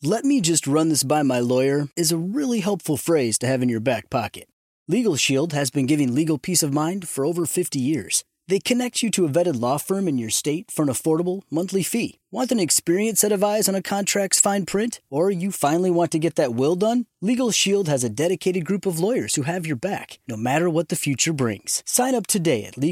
"Let me just run this by my lawyer" is a really helpful phrase to have in your back pocket. Legal Shield has been giving legal peace of mind for over 50 years. They connect you to a vetted law firm in your state for an affordable monthly fee. Want an experienced set of eyes on a contract's fine print? Or you finally want to get that will done? Legal Shield has a dedicated group of lawyers who have your back, no matter what the future brings. Sign up today at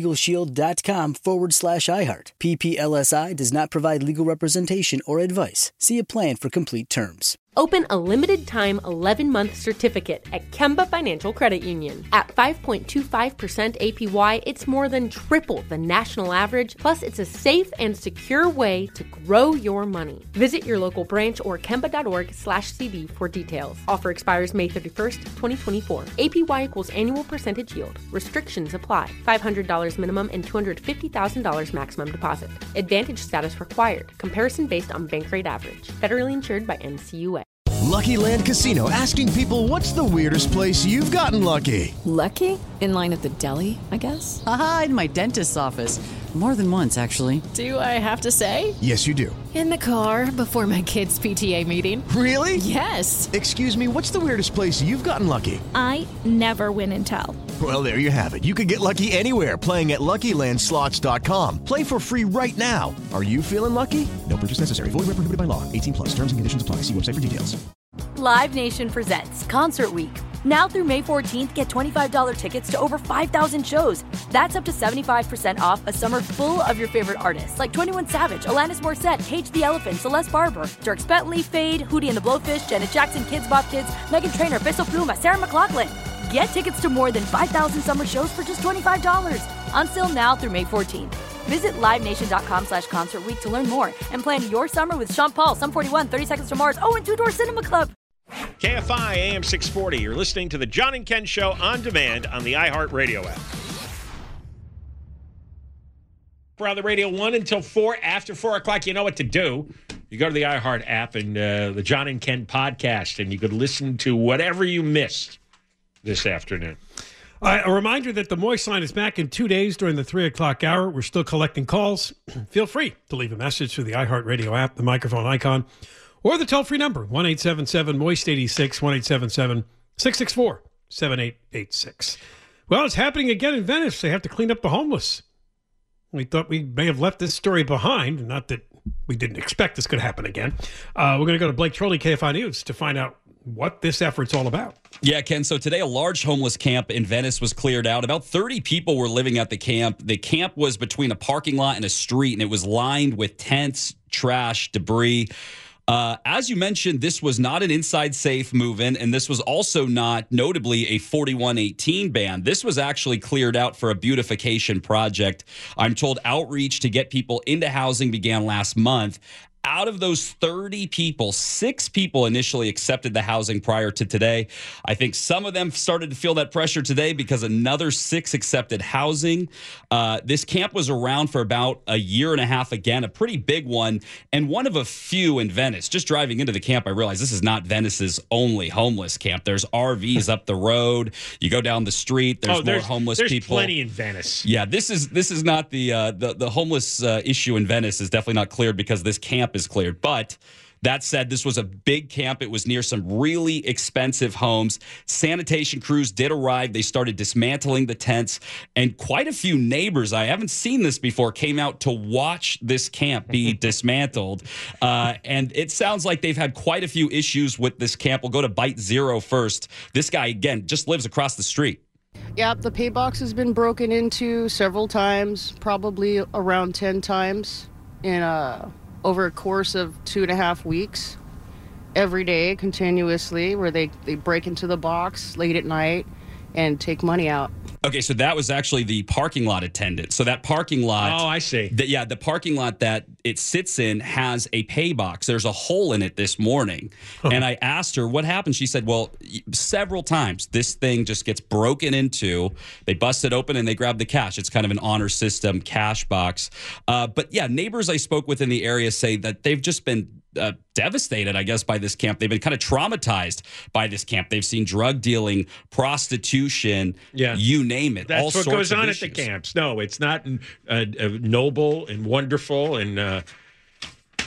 LegalShield.com/iHeart. PPLSI does not provide legal representation or advice. See a plan for complete terms. Open a limited-time 11-month certificate at Kemba Financial Credit Union. At 5.25% APY, it's more than triple the national average, plus it's a safe and secure way to grow your money. Visit your local branch or kemba.org/cb for details. Offer expires May 31st, 2024. APY equals annual percentage yield. Restrictions apply. $500 minimum and $250,000 maximum deposit. Advantage status required. Comparison based on bank rate average. Federally insured by NCUA. Lucky Land Casino, asking people, what's the weirdest place you've gotten lucky? Lucky? In line at the deli, I guess? Aha, in my dentist's office. More than once, actually. Do I have to say? Yes, you do. In the car before my kids' PTA meeting. Really? Yes. Excuse me, what's the weirdest place you've gotten lucky? I never win and tell. Well, there you have it. You can get lucky anywhere, playing at LuckyLandSlots.com. Play for free right now. Are you feeling lucky? No purchase necessary. Void where prohibited by law. 18 plus. Terms and conditions apply. See website for details. Live Nation presents Concert Week. Now through May 14th, get $25 tickets to over 5,000 shows. That's up to 75% off a summer full of your favorite artists like 21 Savage, Alanis Morissette, Cage the Elephant, Celeste Barber, Dierks Bentley, Fade, Hootie and the Blowfish, Janet Jackson, Kidz Bop Kids, Meghan Trainor, Bissell Pluma, Sarah McLachlan. Get tickets to more than 5,000 summer shows for just $25. Until now through May 14th. Visit LiveNation.com/Concert Week to learn more and plan your summer with Sean Paul, Sum 41, 30 Seconds to Mars, and Two Door Cinema Club. KFI AM 640. You're listening to the John and Ken Show on demand on the iHeartRadio app. We're on the radio 1 until 4. After 4 o'clock, you know what to do. You go to the iHeart app and the John and Ken podcast, and you could listen to whatever you missed this afternoon. A reminder that the Moist Line is back in 2 days during the 3 o'clock hour. We're still collecting calls. Feel free to leave a message through the iHeartRadio app, the microphone icon, or the toll-free number, 1-877-MOIST-86, 1-877-664-7886. Well, it's happening again in Venice. They have to clean up the homeless. We thought we may have left this story behind, not that we didn't expect this could happen again. We're going to go to Blake Trolley, KFI News, to find out what this effort's all about. Yeah, Ken, so today a large homeless camp in Venice was cleared out. About 30 people were living at the camp. The camp was between a parking lot and a street, and it was lined with tents, trash, debris. As you mentioned, this was not an inside safe move-in, and this was also not, notably, a 4118 ban. This was actually cleared out for a beautification project. I'm told outreach to get people into housing began last month. Out of those 30 people, 6 people initially accepted the housing prior to today. I think some of them started to feel that pressure today because another 6 accepted housing. This camp was around for about a year and a half again, a pretty big one, and one of a few in Venice. Just driving into the camp, I realized this is not Venice's only homeless camp. There's RVs up the road. You go down the street, there's more homeless people. There's plenty in Venice. Yeah, this is not the homeless issue in Venice is definitely not cleared because this camp is cleared. But that said, this was a big camp. It was near some really expensive homes. Sanitation crews did arrive. They started dismantling the tents, and quite a few neighbors, I haven't seen this before, came out to watch this camp be dismantled. And it sounds like they've had quite a few issues with this camp. We'll go to Bite Zero first. This guy, again, just lives across the street. Yep, the pay box has been broken into several times, probably around 10 times in over a course of 2.5 weeks, every day, continuously, where they break into the box late at night and take money out. Okay, so that was actually the parking lot attendant. So that parking lot... Oh, I see. The parking lot that it sits in has a pay box. There's a hole in it this morning. And I asked her what happened. She said, well, several times this thing just gets broken into. They bust it open and they grab the cash. It's kind of an honor system cash box. But yeah, neighbors I spoke with in the area say that they've just been devastated, I guess, by this camp. They've been kind of traumatized by this camp. They've seen drug dealing, prostitution, you name it. That's all what sorts goes of on issues. at the camps. No, it's not noble and wonderful. And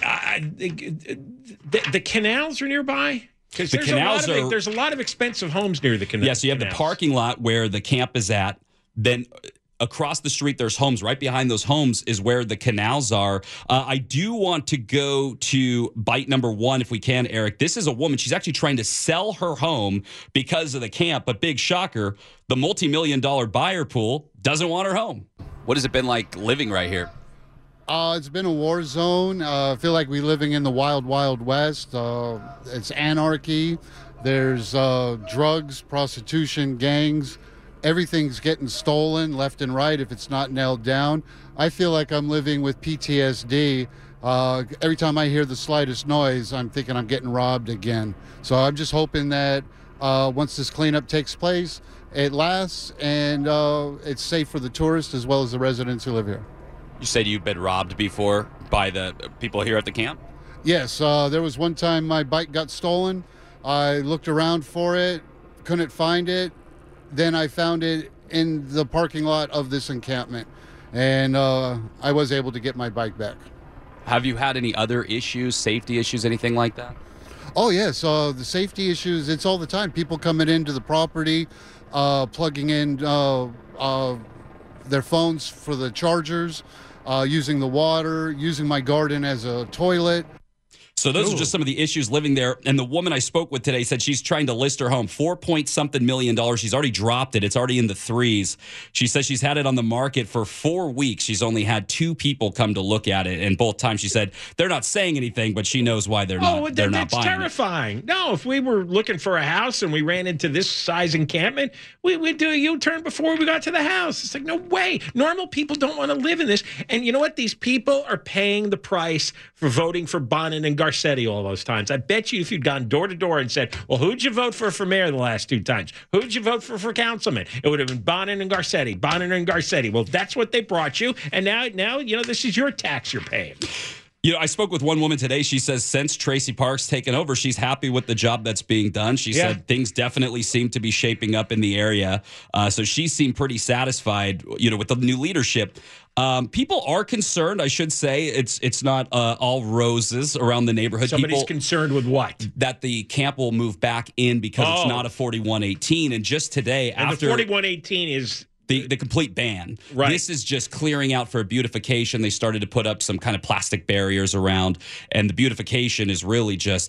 The canals are nearby? Because there's a lot of expensive homes near the canal. Yeah, so you have the parking lot where the camp is at. Then across the street, there's homes. Right behind those homes is where the canals are. I do want to go to bite number one if we can, Eric. This is a woman. She's actually trying to sell her home because of the camp. But big shocker, the multi-million-dollar buyer pool doesn't want her home. What has it been like living right here? It's been a war zone. I feel like we're living in the wild, wild west. It's anarchy. There's drugs, prostitution, gangs. Everything's getting stolen left and right if it's not nailed down. I feel like I'm living with PTSD. Every time I hear the slightest noise, I'm thinking I'm getting robbed again. So I'm just hoping that once this cleanup takes place, it lasts and it's safe for the tourists as well as the residents who live here. You said you've been robbed before by the people here at the camp? Yes, there was one time my bike got stolen. I looked around for it, couldn't find it. Then I found it in the parking lot of this encampment, and I was able to get my bike back. Have you had any other issues, safety issues, anything like that? Oh, yes. The safety issues, it's all the time. People coming into the property, plugging in their phones for the chargers, using the water, using my garden as a toilet. So those are just some of the issues living there. And the woman I spoke with today said she's trying to list her home, $4-something million. She's already dropped it. It's already in the threes. She says she's had it on the market for 4 weeks. She's only had 2 people come to look at it. And both times she said they're not saying anything, but she knows why they're not buying that's terrifying. it. No, if we were looking for a house and we ran into this size encampment, we'd do a U-turn before we got to the house. It's like, no way. Normal people don't want to live in this. And you know what? These people are paying the price for voting for Bonin and Garcetti all those times. I bet you if you'd gone door to door and said, well, who'd you vote for mayor the last 2 times? Who'd you vote for councilman? It would have been Bonin and Garcetti. Bonin and Garcetti. Well, that's what they brought you. And now, this is your tax you're paying. I spoke with one woman today. She says since Tracy Park's taken over, she's happy with the job that's being done. She said things definitely seem to be shaping up in the area. So she seemed pretty satisfied, with the new leadership. People are concerned, I should say. It's not all roses around the neighborhood. Somebody's concerned with what? That the camp will move back in because it's not a 4118. And just today, and after the 4118 is the complete ban. Right. This is just clearing out for beautification. They started to put up some kind of plastic barriers around, and the beautification is really just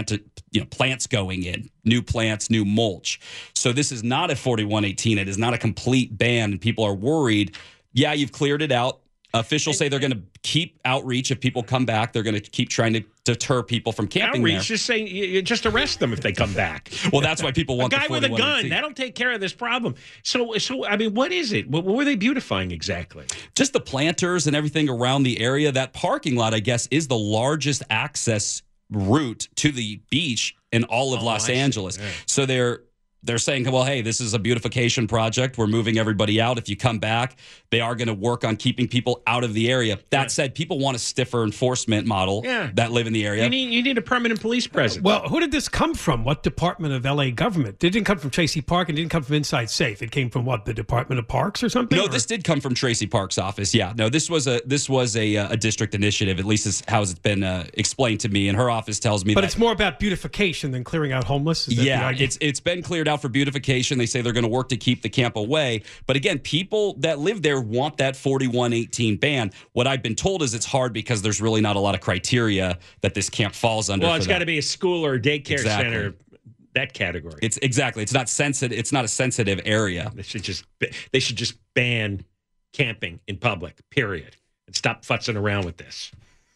plants going in, new plants, new mulch. So this is not a 4118. It is not a complete ban, and people are worried. Yeah, you've cleared it out. Officials say they're going to keep outreach. If people come back, they're going to keep trying to deter people from camping there. Just saying, you just arrest them if they come back. Well, that's why people want a guy with a gun. That'll take care of this problem. So I mean, what is it? What were they beautifying exactly? Just the planters and everything around the area. That parking lot, I guess, is the largest access route to the beach in all of Los Angeles. Yeah. So they're saying, well, hey, this is a beautification project. We're moving everybody out. If you come back, they are going to work on keeping people out of the area. That said, people want a stiffer enforcement model that live in the area. You need a permanent police presence. Well, who did this come from? What department of L.A. government? It didn't come from Tracy Park and didn't come from Inside Safe. It came from what, the Department of Parks or something? No, this did come from Tracy Park's office. Yeah, no, this was a district initiative. At least is how it's been explained to me. And her office tells me but it's more about beautification than clearing out homeless? It's been cleared out for beautification. They say they're going to work to keep the camp away. But again, people that live there want that 4118 ban. What I've been told is it's hard because there's really not a lot of criteria that this camp falls under. Well, it's got to be a school or a daycare center, that category. It's not sensitive. It's not a sensitive area. They should just ban camping in public, period, and stop futzing around with this.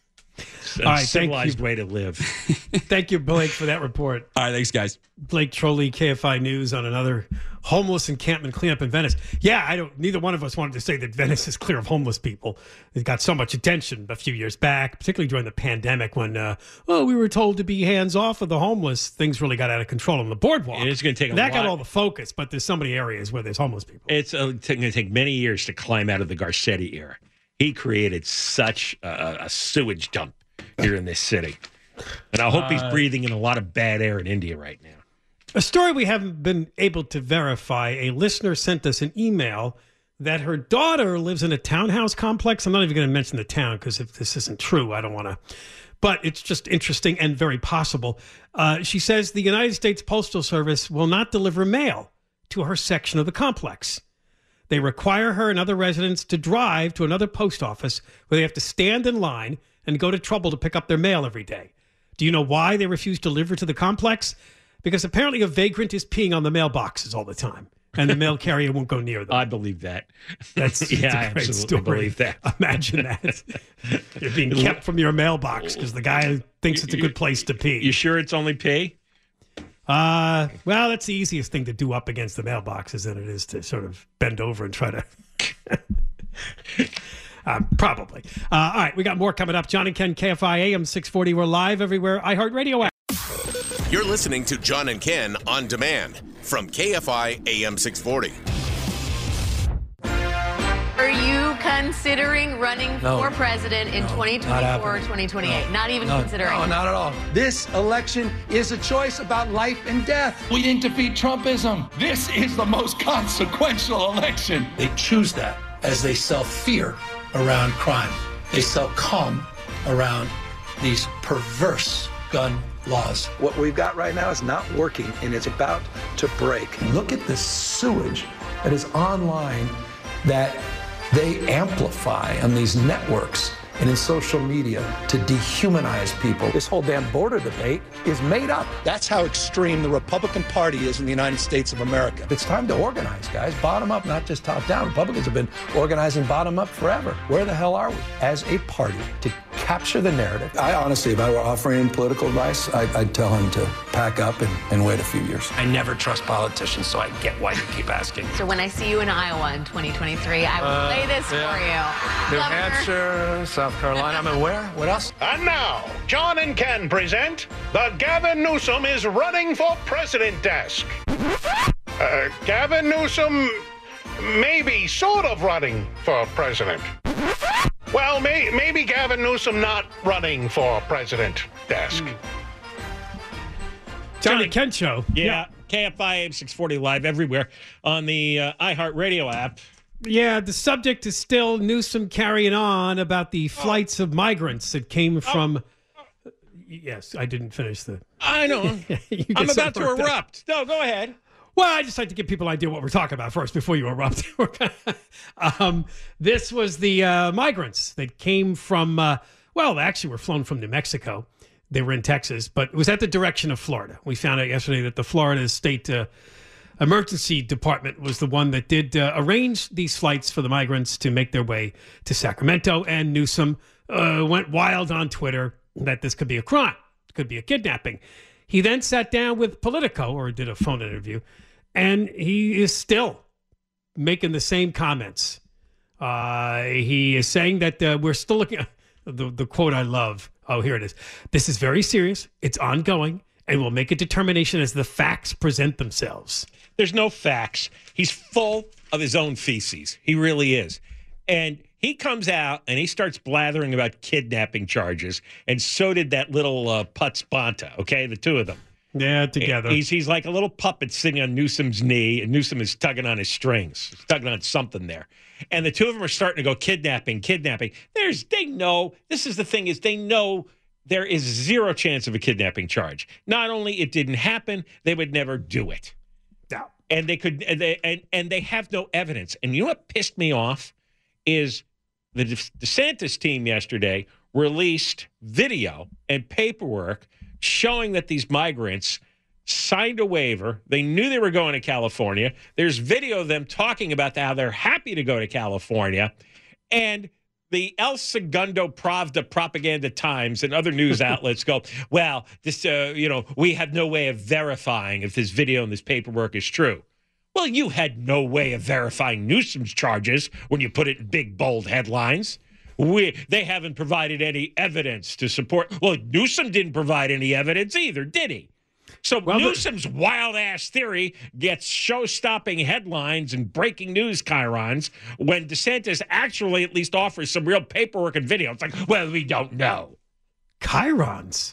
It's a civilized way to live. Thank you, Blake, for that report. All right, thanks, guys. Blake Trolley, KFI News, on another homeless encampment cleanup in Venice. Yeah, neither one of us wanted to say that Venice is clear of homeless people. It got so much attention a few years back, particularly during the pandemic when, we were told to be hands off of the homeless. Things really got out of control on the boardwalk. It's going to take that got all the focus, but there's so many areas where there's homeless people. It's going to take many years to climb out of the Garcetti era. He created such a sewage dump here in this city. And I hope he's breathing in a lot of bad air in India right now. A story we haven't been able to verify. A listener sent us an email that her daughter lives in a townhouse complex. I'm not even going to mention the town because if this isn't true, I don't want to but it's just interesting and very possible. She says the United States Postal Service will not deliver mail to her section of the complex. They require her and other residents to drive to another post office where they have to stand in line and go to trouble to pick up their mail every day. Do you know why they refuse to deliver to the complex? Because apparently a vagrant is peeing on the mailboxes all the time, and the mail carrier won't go near them. I believe that. That's I a great absolutely story. believe that. Imagine that. You're being kept from your mailbox because the guy thinks it's a good place to pee. You sure it's only pee? Well, that's the easiest thing to do up against the mailboxes than it is to sort of bend over and try to... Probably. All right, we got more coming up. John and Ken, KFI AM 640. We're live everywhere. iHeartRadio app. You're listening to John and Ken on demand from KFI AM 640. Are you considering running for president in 2024 or 2028? Not even considering? No, not at all. This election is a choice about life and death. We didn't defeat Trumpism. This is the most consequential election. They choose that as they sell fear around crime. They sell calm around these perverse gun laws. What we've got right now is not working, and it's about to break. Look at the sewage that is online that they amplify on these networks and in social media to dehumanize people. This whole damn border debate is made up. That's how extreme the Republican Party is in the United States of America. It's time to organize, guys. Bottom up, not just top down. Republicans have been organizing bottom up forever. Where the hell are we as a party to capture the narrative? I honestly, if I were offering him political advice, I'd tell him to pack up and wait a few years. I never trust politicians, so I get why you keep asking. So when I see you in Iowa in 2023, I will play this for you. New Governor. Hampshire, South Carolina. I'm aware. What else? And now, John and Ken present the Gavin Newsom is running for president desk. Gavin Newsom may be sort of running for president. Well, maybe Gavin Newsom not running for president desk. John and Ken Show. Yeah. KFI AM 640 live everywhere on the iHeartRadio app. Yeah, the subject is still Newsom carrying on about the flights of migrants that came from... Yes, I didn't finish the... I know. I'm about to erupt. No, go ahead. Well, I just like to give people an idea what we're talking about first before you erupt. This was the migrants that came from... well, actually were flown from New Mexico. They were in Texas, but it was at the direction of Florida. We found out yesterday that the Florida State Emergency Department was the one that did arrange these flights for the migrants to make their way to Sacramento. And Newsom went wild on Twitter that this could be a crime. It could be a kidnapping. He then sat down with Politico or did a phone interview, and he is still making the same comments. He is saying that we're still looking at the quote I love. Oh, here it is. This is very serious. It's ongoing, and we'll make a determination as the facts present themselves. There's no facts. He's full of his own feces. He really is. And he comes out and he starts blathering about kidnapping charges. And so did that little Putz Bonta, okay? The two of them. Yeah, together. He's like a little puppet sitting on Newsom's knee, and Newsom is tugging on his strings. He's tugging on something there. And the two of them are starting to go kidnapping. They know, this is the thing, is they know there is zero chance of a kidnapping charge. Not only it didn't happen, they would never do it. No. And they have no evidence. And you know what pissed me off is the DeSantis team yesterday released video and paperwork showing that these migrants signed a waiver. They knew they were going to California. There's video of them talking about how they're happy to go to California. And the El Segundo Pravda Propaganda Times and other news outlets go, well, this, we have no way of verifying if this video and this paperwork is true. Well, you had no way of verifying Newsom's charges when you put it in big, bold headlines. They haven't provided any evidence to support. Well, Newsom didn't provide any evidence either, did he? So Newsom's wild-ass theory gets show-stopping headlines and breaking news chyrons when DeSantis actually at least offers some real paperwork and video. It's like, well, we don't know. Chyrons.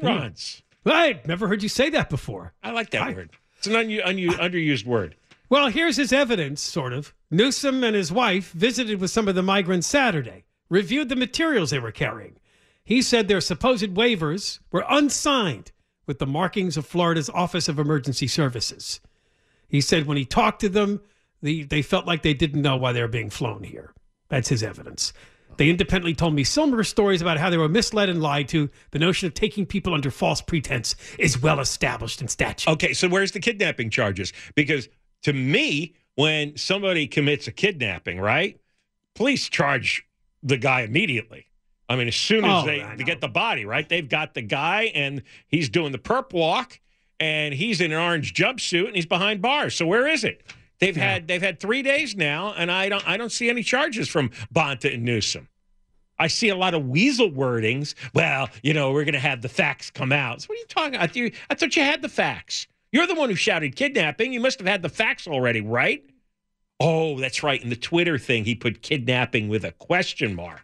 I've never heard you say that before. I like that word. It's an underused word. Well, here's his evidence, sort of. Newsom and his wife visited with some of the migrants Saturday, reviewed the materials they were carrying. He said their supposed waivers were unsigned with the markings of Florida's Office of Emergency Services. He said when he talked to them, they felt like they didn't know why they were being flown here. That's his evidence. They independently told me similar stories about how they were misled and lied to. The notion of taking people under false pretense is well established in statute. Okay, so where's the kidnapping charges? Because to me, when somebody commits a kidnapping, right, police charge the guy immediately. I mean, as soon as they get the body, right? They've got the guy, and he's doing the perp walk, and he's in an orange jumpsuit, and he's behind bars. So where is it? They've had 3 days now, and I don't see any charges from Bonta and Newsom. I see a lot of weasel wordings. Well, we're going to have the facts come out. So what are you talking about? I thought you had the facts. You're the one who shouted kidnapping. You must have had the facts already, right? Oh, that's right. In the Twitter thing, he put kidnapping with a question mark.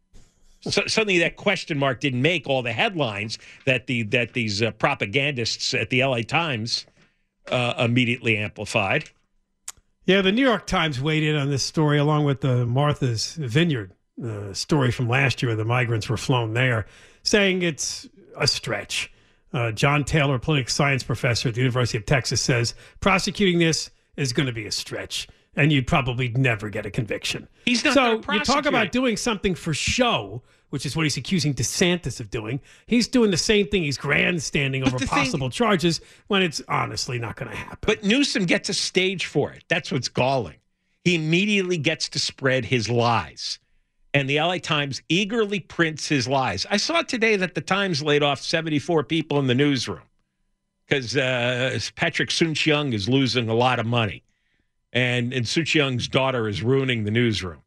So suddenly that question mark didn't make all the headlines that these propagandists at the LA Times immediately amplified. Yeah, the New York Times weighed in on this story along with the Martha's Vineyard story from last year where the migrants were flown there, saying it's a stretch. John Taylor, political science professor at the University of Texas, says prosecuting this is going to be a stretch, and you'd probably never get a conviction. He's not so you talk about doing something for show, which is what he's accusing DeSantis of doing. He's doing the same thing. He's grandstanding over possible charges when it's honestly not going to happen. But Newsom gets a stage for it. That's what's galling. He immediately gets to spread his lies. And the LA Times eagerly prints his lies. I saw today that the Times laid off 74 people in the newsroom because Patrick Soon-Shiong is losing a lot of money. And Soon-Shiong's daughter is ruining the newsroom.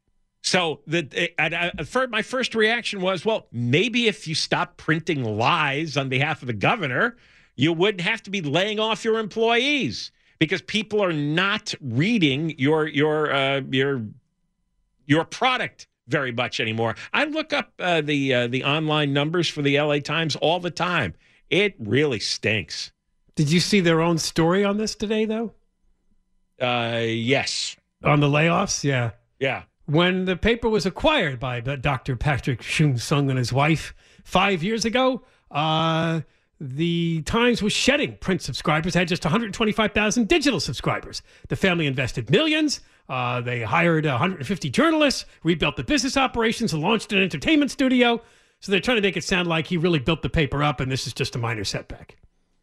So my first reaction was, well, maybe if you stop printing lies on behalf of the governor, you wouldn't have to be laying off your employees because people are not reading your product very much anymore. I look up the online numbers for the LA Times all the time. It really stinks. Did you see their own story on this today, though? Yes. On the layoffs? Yeah. Yeah. When the paper was acquired by Dr. Patrick Soon-Shiong and his wife 5 years ago, the Times was shedding print subscribers, had just 125,000 digital subscribers. The family invested millions. They hired 150 journalists, rebuilt the business operations, and launched an entertainment studio. So they're trying to make it sound like he really built the paper up, and this is just a minor setback.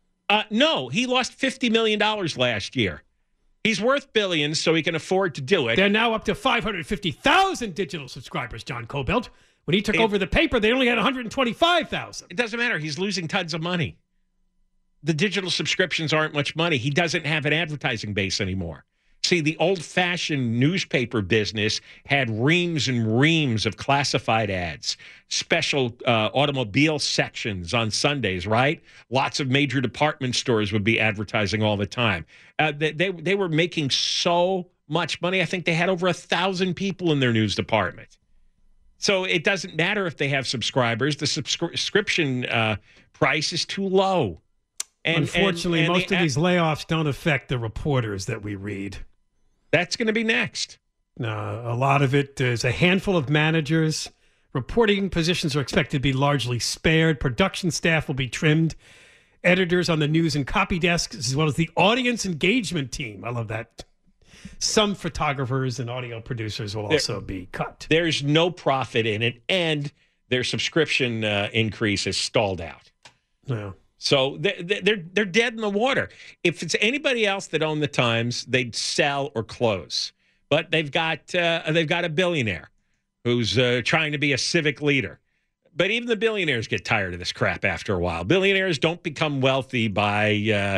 No, he lost $50 million last year. He's worth billions, so he can afford to do it. They're now up to 550,000 digital subscribers, John Cobelt. When he took over the paper, they only had 125,000. It doesn't matter. He's losing tons of money. The digital subscriptions aren't much money. He doesn't have an advertising base anymore. See, the old-fashioned newspaper business had reams and reams of classified ads, special automobile sections on Sundays, right? Lots of major department stores would be advertising all the time. They were making so much money. I think they had over 1,000 people in their news department. So it doesn't matter if they have subscribers. The subscription price is too low. Unfortunately, most of these layoffs don't affect the reporters that we read. That's going to be next. A lot of it is a handful of managers. Reporting positions are expected to be largely spared. Production staff will be trimmed. Editors on the news and copy desks, as well as the audience engagement team. I love that. Some photographers and audio producers will also be cut. There's no profit in it, and their subscription increase is stalled out. No. So they're dead in the water. If it's anybody else that owned the Times, they'd sell or close. But they've got a billionaire who's trying to be a civic leader. But even the billionaires get tired of this crap after a while. Billionaires don't become wealthy by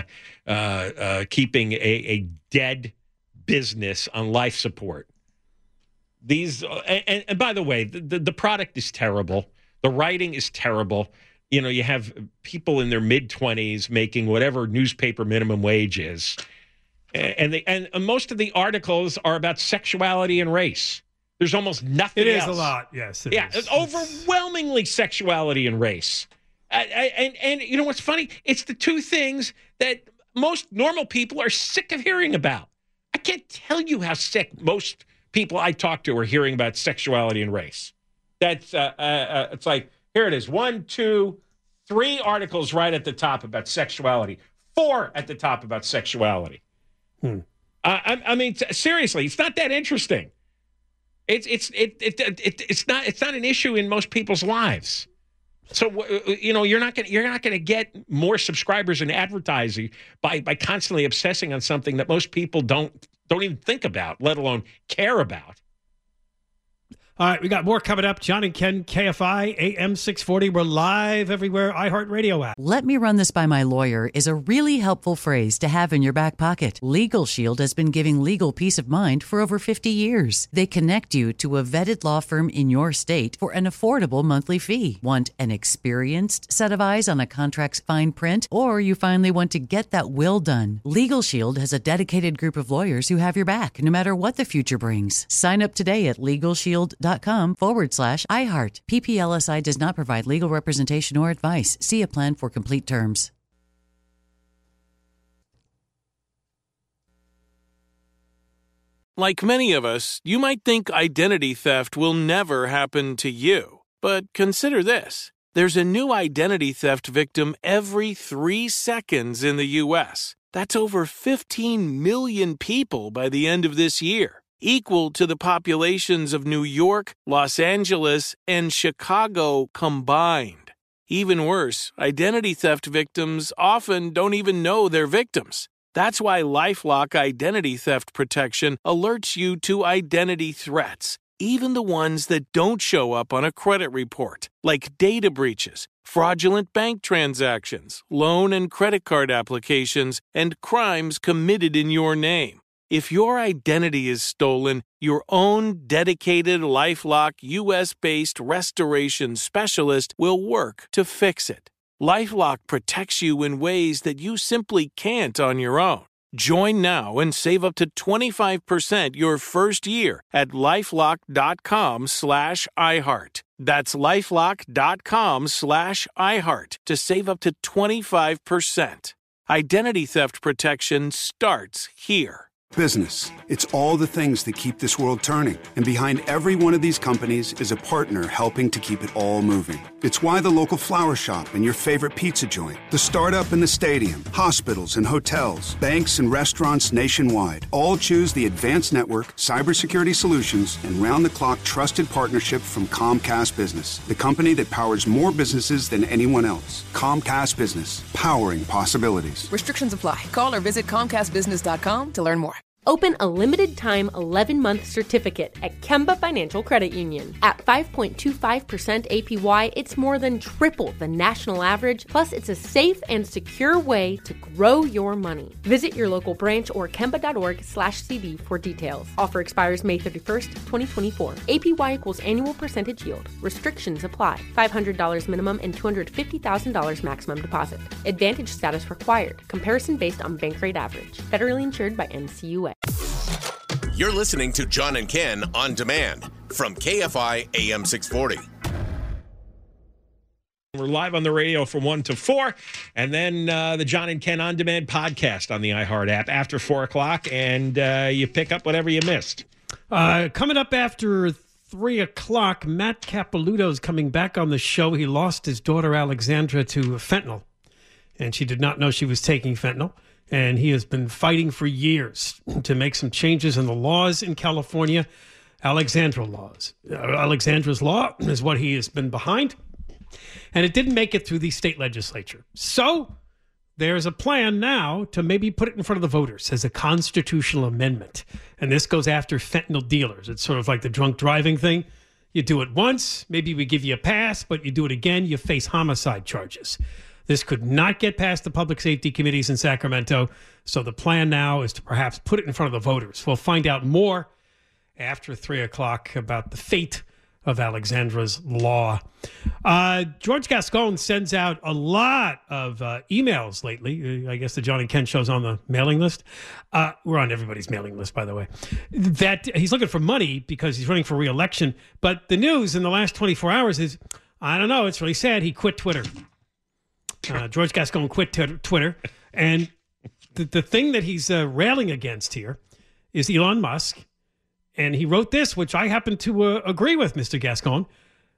keeping a dead business on life support. These and by the way, the product is terrible. The writing is terrible. You know, you have people in their mid-20s making whatever newspaper minimum wage is. And most of the articles are about sexuality and race. There's almost nothing else. It is a lot, yes. It's overwhelmingly sexuality and race. And you know what's funny? It's the two things that most normal people are sick of hearing about. I can't tell you how sick most people I talk to are hearing about sexuality and race. That's it's like, Here it is. 1, 2, 3 articles right at the top about sexuality. 4 at the top about sexuality. I mean, seriously, it's not that interesting. It's not an issue in most people's lives. So you're not gonna get more subscribers in advertising by constantly obsessing on something that most people don't even think about, let alone care about. All right, we got more coming up. John and Ken, KFI, AM 640. We're live everywhere, iHeartRadio app. Let me run this by my lawyer is a really helpful phrase to have in your back pocket. Legal Shield has been giving legal peace of mind for over 50 years. They connect you to a vetted law firm in your state for an affordable monthly fee. Want an experienced set of eyes on a contract's fine print? Or you finally want to get that will done? Legal Shield has a dedicated group of lawyers who have your back, no matter what the future brings. Sign up today at LegalShield.com/iHeart. PPLSI does not provide legal representation or advice. See a plan for complete terms. Like many of us, you might think identity theft will never happen to you. But consider this. There's a new identity theft victim every 3 seconds in the U.S. That's over 15 million people by the end of this year, equal to the populations of New York, Los Angeles, and Chicago combined. Even worse, identity theft victims often don't even know they're victims. That's why LifeLock Identity Theft Protection alerts you to identity threats, even the ones that don't show up on a credit report, like data breaches, fraudulent bank transactions, loan and credit card applications, and crimes committed in your name. If your identity is stolen, your own dedicated LifeLock U.S.-based restoration specialist will work to fix it. LifeLock protects you in ways that you simply can't on your own. Join now and save up to 25% your first year at LifeLock.com/iHeart. That's LifeLock.com/iHeart to save up to 25%. Identity theft protection starts here. Business. It's all the things that keep this world turning. And behind every one of these companies is a partner helping to keep it all moving. It's why the local flower shop and your favorite pizza joint, the startup and the stadium, hospitals and hotels, banks and restaurants nationwide all choose the advanced network, cybersecurity solutions, and round-the-clock trusted partnership from Comcast Business, the company that powers more businesses than anyone else. Comcast Business, powering possibilities. Restrictions apply. Call or visit ComcastBusiness.com to learn more. Open a limited-time 11-month certificate at Kemba Financial Credit Union. At 5.25% APY, it's more than triple the national average, plus it's a safe and secure way to grow your money. Visit your local branch or kemba.org/cd for details. Offer expires May 31st, 2024. APY equals annual percentage yield. Restrictions apply. $500 minimum and $250,000 maximum deposit. Advantage status required. Comparison based on bank rate average. Federally insured by NCUA. You're listening to John and Ken on demand from KFI AM 640. We're live on the radio from 1 to 4, and then the John and Ken on demand podcast on the iHeart app after 4 o'clock, and you pick up whatever you missed. Coming up after 3 o'clock, Matt Capilouto is coming back on the show. He lost his daughter Alexandra to fentanyl, and she did not know she was taking fentanyl. And he has been fighting for years to make some changes in the laws in California, Alexandra's law is what he has been behind. And it didn't make it through the state legislature. So there's a plan now to maybe put it in front of the voters as a constitutional amendment. And this goes after fentanyl dealers. It's sort of like the drunk driving thing. You do it once, maybe we give you a pass, but you do it again, you face homicide charges. This could not get past the public safety committees in Sacramento, so the plan now is to perhaps put it in front of the voters. We'll find out more after 3 o'clock about the fate of Alexandra's law. George Gascon sends out a lot of emails lately. I guess the John and Ken show's on the mailing list. We're on everybody's mailing list, by the way. That he's looking for money because he's running for re-election. But the news in the last 24 hours is, I don't know, it's really sad. He quit Twitter. George Gascon quit Twitter. And the thing that he's railing against here is Elon Musk. And he wrote this, which I happen to agree with, Mr. Gascon.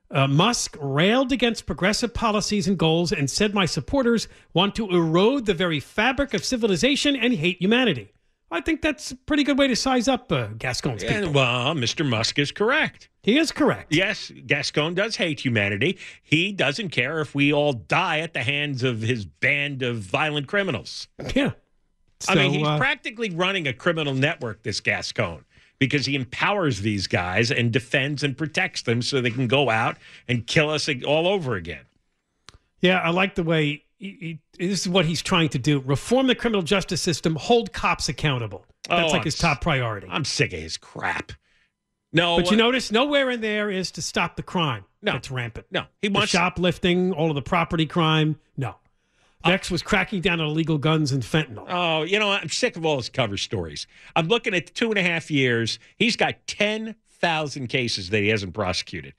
Musk railed against progressive policies and goals and said my supporters want to erode the very fabric of civilization and hate humanity. I think that's a pretty good way to size up Gascon's people. Well, Mr. Musk is correct. He is correct. Yes, Gascon does hate humanity. He doesn't care if we all die at the hands of his band of violent criminals. Yeah. I mean, he's practically running a criminal network, this Gascon, because he empowers these guys and defends and protects them so they can go out and kill us all over again. Yeah, I like the way this is what he's trying to do. Reform the criminal justice system, hold cops accountable. That's his top priority. I'm sick of his crap. No, but you notice nowhere in there is to stop the crime. No. That's rampant. No. He wants the shoplifting, all of the property crime. No. Vex was cracking down on illegal guns and fentanyl. Oh, I'm sick of all his cover stories. I'm looking at 2.5 years. He's got 10,000 cases that he hasn't prosecuted.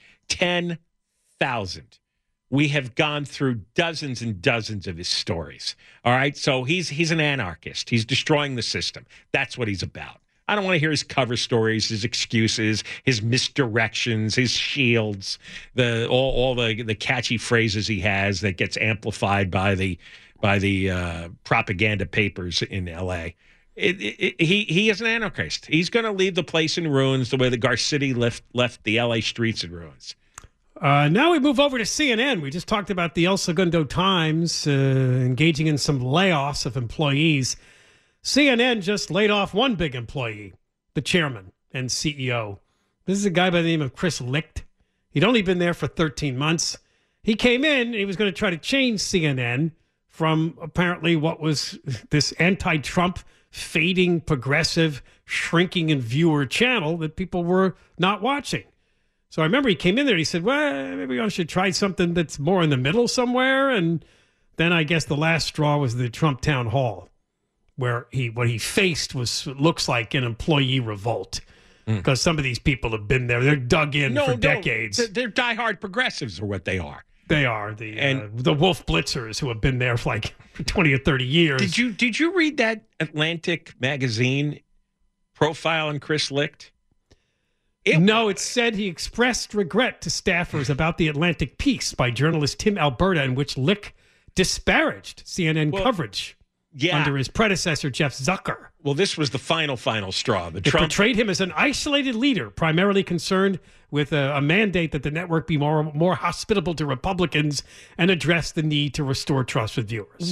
10,000. We have gone through dozens and dozens of his stories. All right? So he's an anarchist. He's destroying the system. That's what he's about. I don't want to hear his cover stories, his excuses, his misdirections, his shields, all the catchy phrases he has that gets amplified by the propaganda papers in L.A. He is an anarchist. He's going to leave the place in ruins the way the Garcetti left the L.A. streets in ruins. Now we move over to CNN. We just talked about the El Segundo Times engaging in some layoffs of employees. CNN just laid off one big employee, the chairman and CEO. This is a guy by the name of Chris Licht. He'd only been there for 13 months. He came in and he was going to try to change CNN from apparently what was this anti-Trump, fading, progressive, shrinking in viewer channel that people were not watching. So I remember he came in there and he said, well, maybe I should try something that's more in the middle somewhere. And then I guess the last straw was the Trump town hall, where what he faced looks like an employee revolt. Because some of these people have been there. They're dug in for decades. They're diehard progressives are what they are. They are. The Wolf Blitzers who have been there for like 20 or 30 years. Did you read that Atlantic magazine profile on Chris Licht? No, it said he expressed regret to staffers about the Atlantic piece by journalist Tim Alberta in which Licht disparaged CNN coverage under his predecessor, Jeff Zucker. Well, this was the final straw. It portrayed him as an isolated leader, primarily concerned with a mandate that the network be more hospitable to Republicans and address the need to restore trust with viewers.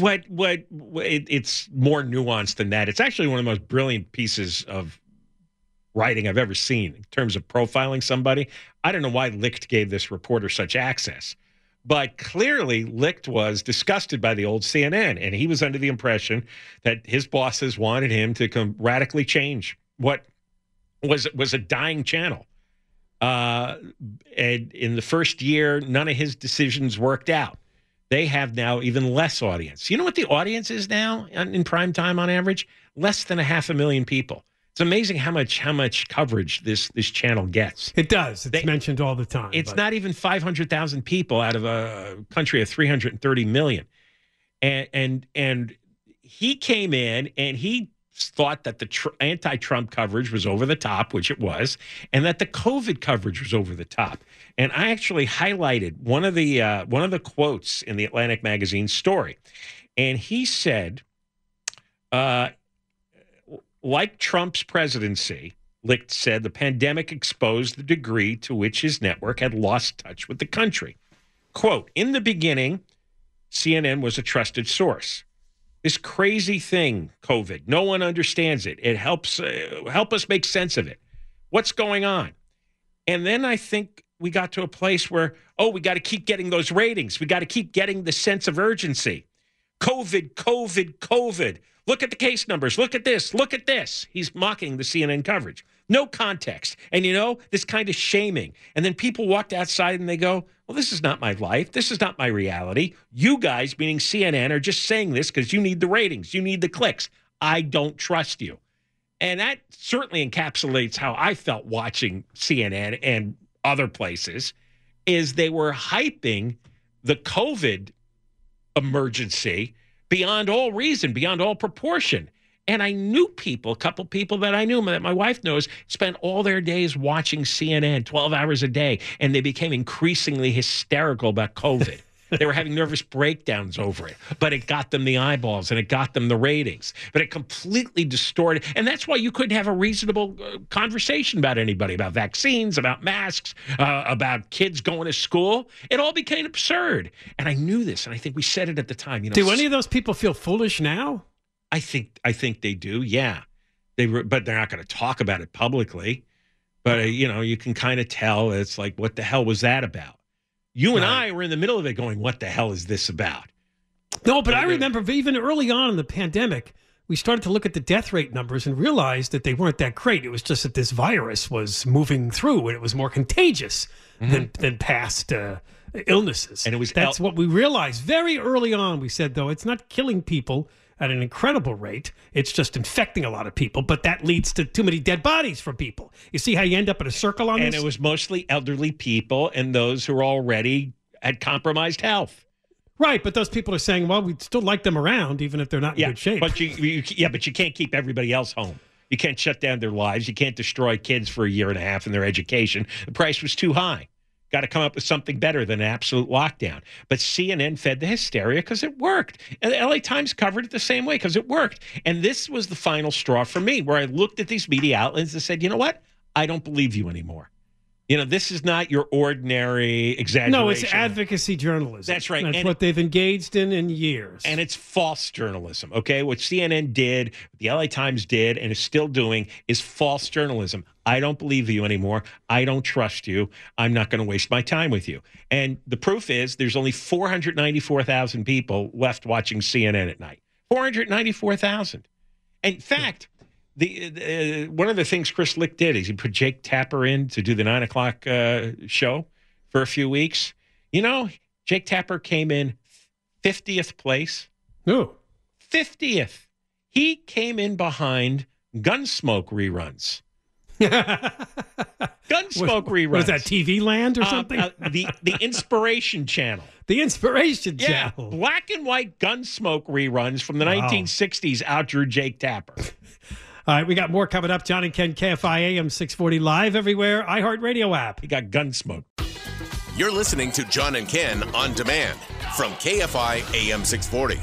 It's more nuanced than that. It's actually one of the most brilliant pieces of writing I've ever seen in terms of profiling somebody. I don't know why Licht gave this reporter such access, but clearly Licht was disgusted by the old CNN, and he was under the impression that his bosses wanted him to radically change what was a dying channel. And in the first year, none of his decisions worked out. They have now even less audience. You know what the audience is now in prime time on average? Less than 500,000 people. It's amazing how much coverage this channel gets. It does. It's mentioned all the time. It's not even 500,000 people out of a country of 330 million. And he came in and he thought that the anti-Trump coverage was over the top, which it was, and that the COVID coverage was over the top. And I actually highlighted one of the quotes in the Atlantic magazine story. And he said, like Trump's presidency, Licht said, the pandemic exposed the degree to which his network had lost touch with the country. Quote, in the beginning, CNN was a trusted source. This crazy thing, COVID, no one understands it. It helps us make sense of it. What's going on? And then I think we got to a place where, we got to keep getting those ratings. We got to keep getting the sense of urgency. COVID, COVID, COVID. Look at the case numbers. Look at this. Look at this. He's mocking the CNN coverage. No context. And, this kind of shaming. And then people walked outside and they go, well, this is not my life. This is not my reality. You guys, meaning CNN, are just saying this because you need the ratings. You need the clicks. I don't trust you. And that certainly encapsulates how I felt watching CNN and other places, is they were hyping the COVID emergency beyond all reason, beyond all proportion. And I knew people, a couple people that I knew, that my wife knows, spent all their days watching CNN 12 hours a day, and they became increasingly hysterical about COVID. They were having nervous breakdowns over it, but it got them the eyeballs and it got them the ratings. But it completely distorted. And that's why you couldn't have a reasonable conversation about anybody, about vaccines, about masks, about kids going to school. It all became absurd. And I knew this, and I think we said it at the time. Do any of those people feel foolish now? I think they do, yeah. But they're not going to talk about it publicly. But, you can kind of tell it's like, what the hell was that about? You and I were in the middle of it going, what the hell is this about? No, but I remember even early on in the pandemic, we started to look at the death rate numbers and realized that they weren't that great. It was just that this virus was moving through and it was more contagious than past illnesses. And that's what we realized very early on. We said, though, it's not killing people at an incredible rate. It's just infecting a lot of people, but that leads to too many dead bodies for people. You see how you end up in a circle on this? And it was mostly elderly people and those who are already at compromised health. Right, but those people are saying, well, we'd still like them around, even if they're not in good shape. But you can't keep everybody else home. You can't shut down their lives. You can't destroy kids for a year and a half in their education. The price was too high. Got to come up with something better than an absolute lockdown. But CNN fed the hysteria because it worked. And the LA Times covered it the same way because it worked. And this was the final straw for me, where I looked at these media outlets and said, you know what? I don't believe you anymore. This is not your ordinary exaggeration. No, it's advocacy journalism. That's right. That's what they've engaged in years. And it's false journalism, okay? What CNN did, what the LA Times did, and is still doing is false journalism. I don't believe you anymore. I don't trust you. I'm not going to waste my time with you. And the proof is there's only 494,000 people left watching CNN at night. 494,000. In fact, one of the things Chris Lick did is he put Jake Tapper in to do the 9 o'clock show for a few weeks. Jake Tapper came in 50th place. Ooh. 50th. He came in behind Gunsmoke reruns. Gunsmoke reruns. Was that TV Land or something? The Inspiration Channel. The Inspiration Channel. Black and white Gunsmoke reruns from the 1960s outdrew Jake Tapper. All right, we got more coming up. John and Ken, KFI AM 640 live everywhere. iHeartRadio app. He got Gunsmoke. You're listening to John and Ken on demand from KFI AM 640.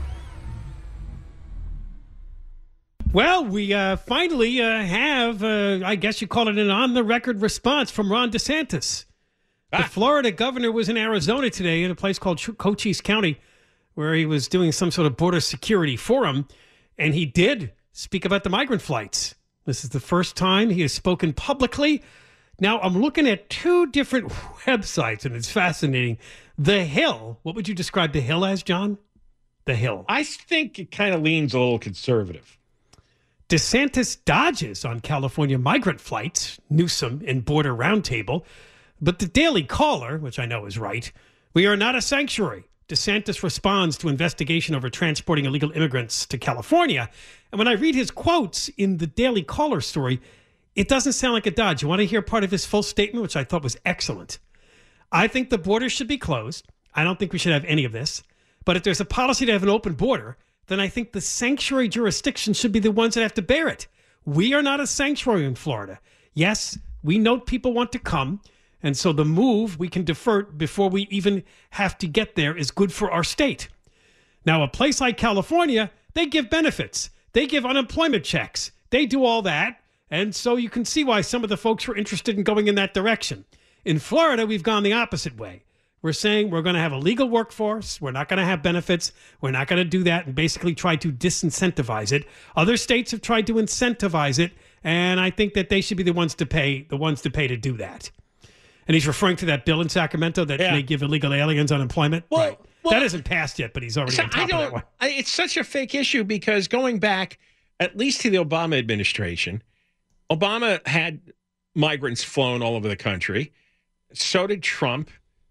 Well, we finally have, I guess you call it an on-the-record response from Ron DeSantis. The Florida governor was in Arizona today in a place called Cochise County, where he was doing some sort of border security forum, and he did speak about the migrant flights. This is the first time he has spoken publicly. Now, I'm looking at two different websites, and it's fascinating. The Hill, what would you describe The Hill as, John? The Hill. I think it kind of leans a little conservative. DeSantis dodges on California migrant flights, Newsom in Border Roundtable. But the Daily Caller, which I know is right, we are not a sanctuary. DeSantis responds to investigation over transporting illegal immigrants to California. And when I read his quotes in the Daily Caller story, it doesn't sound like a dodge. You want to hear part of his full statement, which I thought was excellent. I think the border should be closed. I don't think we should have any of this. But if there's a policy to have an open border, then I think the sanctuary jurisdictions should be the ones that have to bear it. We are not a sanctuary in Florida. Yes, we know people want to come. And so the move we can defer before we even have to get there is good for our state. Now, a place like California, they give benefits. They give unemployment checks. They do all that. And so you can see why some of the folks were interested in going in that direction. In Florida, we've gone the opposite way. We're saying we're going to have a legal workforce. We're not going to have benefits. We're not going to do that and basically try to disincentivize it. Other states have tried to incentivize it, and I think that they should be the ones to pay to do that. And he's referring to that bill in Sacramento that may give illegal aliens unemployment. Well, that hasn't passed yet, but he's already on top of that one. It's such a fake issue because going back at least to the Obama administration, Obama had migrants flown all over the country. So did Trump.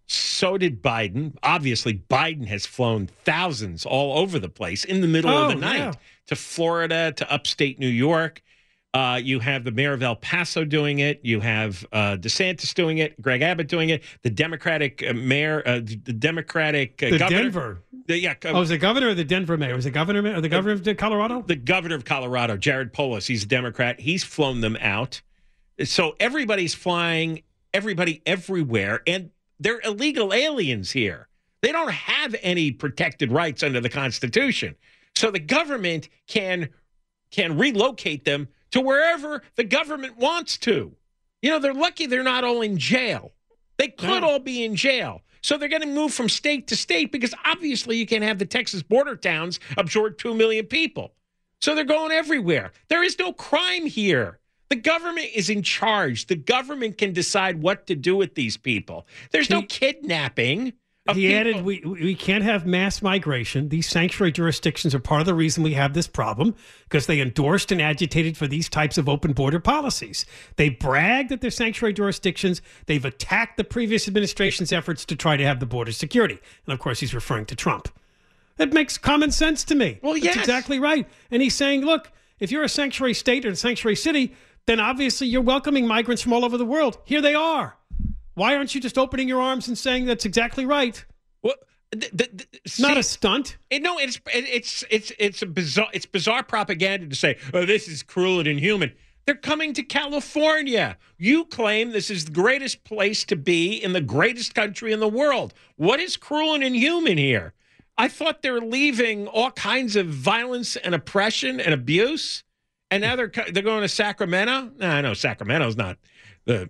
So did Biden. Obviously, Biden has flown thousands all over the place in the middle of the night to Florida, to upstate New York. You have the mayor of El Paso doing it. You have DeSantis doing it. Greg Abbott doing it. The Democratic mayor, the Democratic governor. Denver. Was the governor or the Denver mayor? Was the governor or the governor of Colorado? The governor of Colorado, Jared Polis. He's a Democrat. He's flown them out. So everybody's flying everybody everywhere, and they're illegal aliens here. They don't have any protected rights under the Constitution. So the government can relocate them to wherever the government wants to. You know, they're lucky they're not all in jail. They could all be in jail. So they're going to move from state to state because obviously you can't have the Texas border towns absorb 2 million people. So they're going everywhere. There is no crime here. The government is in charge. The government can decide what to do with these people. There's no kidnapping. He added, we can't have mass migration. These sanctuary jurisdictions are part of the reason we have this problem because they endorsed and agitated for these types of open border policies. They bragged that they're sanctuary jurisdictions. They've attacked the previous administration's efforts to try to have the border security. And of course, he's referring to Trump. That makes common sense to me. Well, yes. That's exactly right. And he's saying, look, if you're a sanctuary state or a sanctuary city, then obviously you're welcoming migrants from all over the world. Here they are. Why aren't you just opening your arms and saying that's exactly right? Well, not a stunt. It's bizarre propaganda to say, oh, this is cruel and inhuman. They're coming to California. You claim this is the greatest place to be in the greatest country in the world. What is cruel and inhuman here? I thought they're leaving all kinds of violence and oppression and abuse, and now they're going to Sacramento. No, I know Sacramento's not the.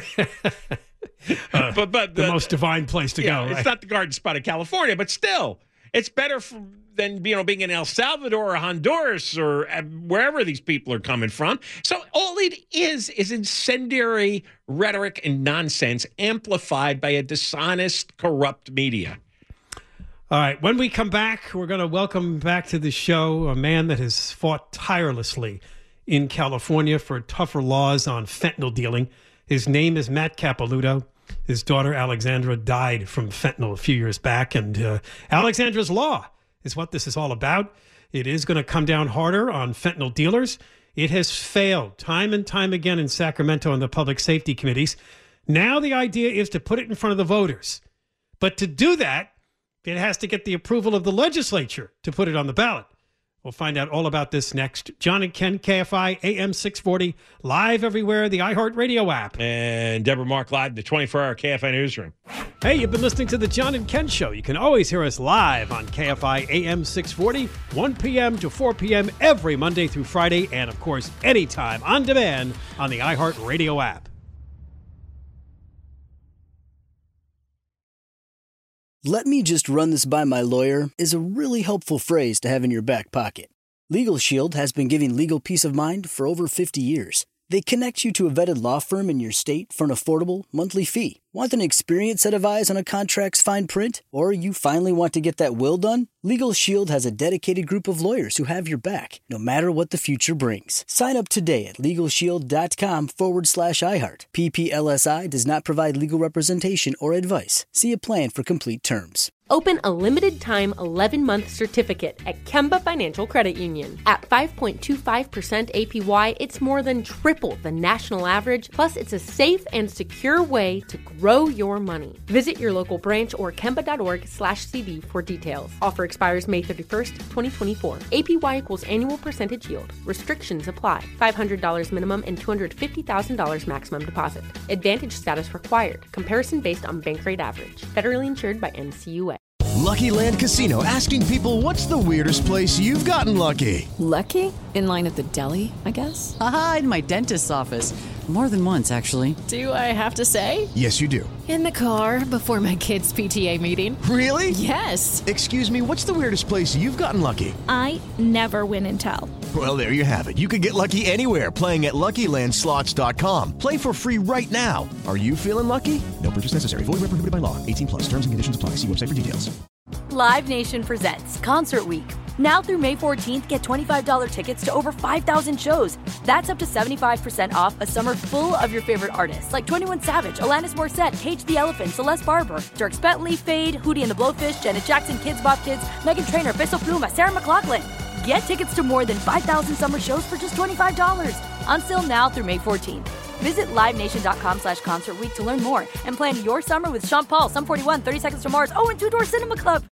but the most divine place to go. Right? It's not the garden spot of California, but still, it's better than being in El Salvador or Honduras or wherever these people are coming from. So all it is incendiary rhetoric and nonsense amplified by a dishonest, corrupt media. All right. When we come back, we're going to welcome back to the show a man that has fought tirelessly in California for tougher laws on fentanyl dealing. His name is Matt Capilouto. His daughter, Alexandra, died from fentanyl a few years back. And Alexandra's Law is what this is all about. It is going to come down harder on fentanyl dealers. It has failed time and time again in Sacramento on the public safety committees. Now the idea is to put it in front of the voters. But to do that, it has to get the approval of the legislature to put it on the ballot. We'll find out all about this next. John and Ken, KFI, AM 640, live everywhere, the iHeartRadio app. And Deborah Mark live, the 24-hour KFI newsroom. Hey, you've been listening to the John and Ken Show. You can always hear us live on KFI AM 640, 1 p.m. to 4 p.m. every Monday through Friday, and, of course, anytime on demand on the iHeartRadio app. "Let me just run this by my lawyer" is a really helpful phrase to have in your back pocket. Legal Shield has been giving legal peace of mind for over 50 years. They connect you to a vetted law firm in your state for an affordable monthly fee. Want an experienced set of eyes on a contract's fine print? Or you finally want to get that will done? Legal Shield has a dedicated group of lawyers who have your back, no matter what the future brings. Sign up today at LegalShield.com/iHeart. PPLSI does not provide legal representation or advice. See a plan for complete terms. Open a limited-time 11-month certificate at Kemba Financial Credit Union. At 5.25% APY, it's more than triple the national average, plus it's a safe and secure way to grow your money. Visit your local branch or kemba.org/CD for details. Offer expires May 31st, 2024. APY equals annual percentage yield. Restrictions apply. $500 minimum and $250,000 maximum deposit. Advantage status required. Comparison based on bank rate average. Federally insured by NCUA. Lucky Land Casino, asking people, what's the weirdest place you've gotten lucky? Lucky? In line at the deli, I guess? Aha, in my dentist's office. More than once, actually. Do I have to say? Yes, you do. In the car before my kids' PTA meeting. Really? Yes. Excuse me, what's the weirdest place you've gotten lucky? I never win and tell. Well, there you have it. You can get lucky anywhere, playing at LuckyLandSlots.com. Play for free right now. Are you feeling lucky? No purchase necessary. Void where prohibited by law. 18+. Terms and conditions apply. See website for details. Live Nation presents Concert Week. Now through May 14th, get $25 tickets to over 5,000 shows. That's up to 75% off a summer full of your favorite artists like 21 Savage, Alanis Morissette, Cage the Elephant, Celeste Barber, Dierks Bentley, Fade, Hootie and the Blowfish, Janet Jackson, Kids Bop Kids, Meghan Trainor, Bissell Pluma, Sarah McLachlan. Get tickets to more than 5,000 summer shows for just $25. On sale now through May 14th. Visit LiveNation.com/Concert Week to learn more and plan your summer with Sean Paul, Sum 41, 30 Seconds to Mars, and Two Door Cinema Club.